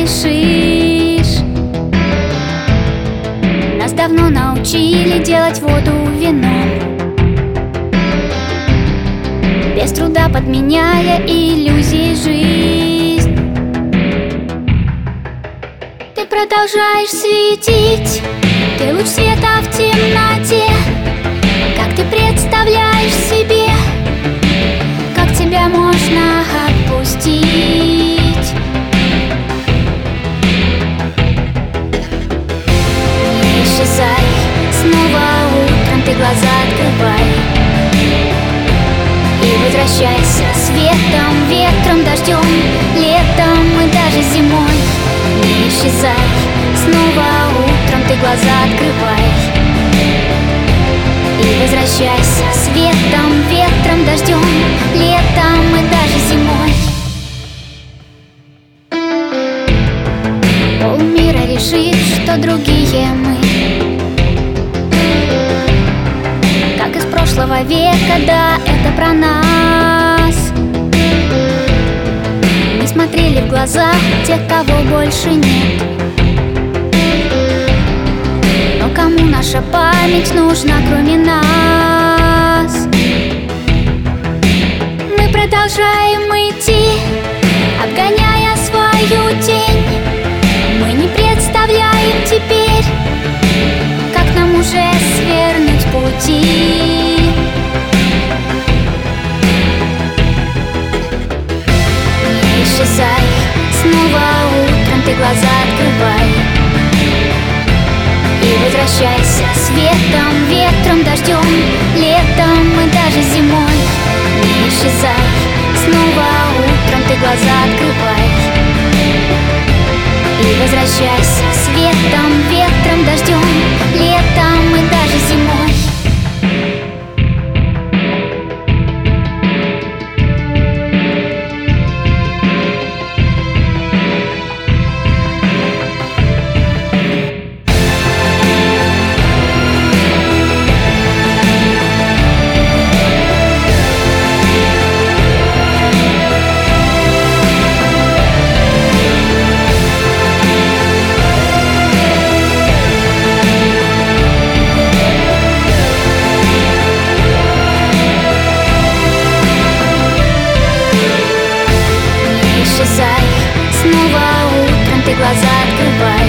решишь. Нас давно научили делать воду вином, без труда подменяя иллюзии жизнь. Ты продолжаешь светить, ты луч света в темноте. Как ты представляешь себе, как тебя можно отпустить? Не исчезай, снова утром ты глаза открывай и возвращайся светом, ветром, дождем, летом и даже зимой. Не исчезай, снова утром ты глаза открывай и возвращайся светом, ветром, дождем, летом и даже зимой. Полмира решит, что другие мы, как из прошлого века, да, это про нас. Мы смотрели в глаза тех, кого больше нет. Но кому наша память нужна, кроме нас? Мы продолжаем идти, обгоняя свою тень. Мы не представляем теперь, как нам уже свернуть пути. Не исчезай, снова утром ты глаза открывай и возвращайся светом, ветром, дождем, летом и даже зимой. Не исчезай, снова утром ты глаза открывай и возвращайся светом, ветром, дождем, летом и даже зимой. Снова утром ты глаза открывай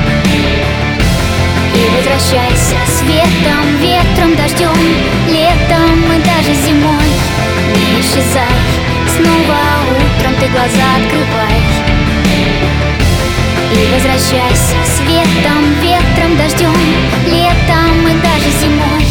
и возвращайся светом, ветром, дождем, летом и даже зимой. Не исчезай, снова утром ты глаза открывай и возвращайся светом, ветром, дождем, летом и даже зимой.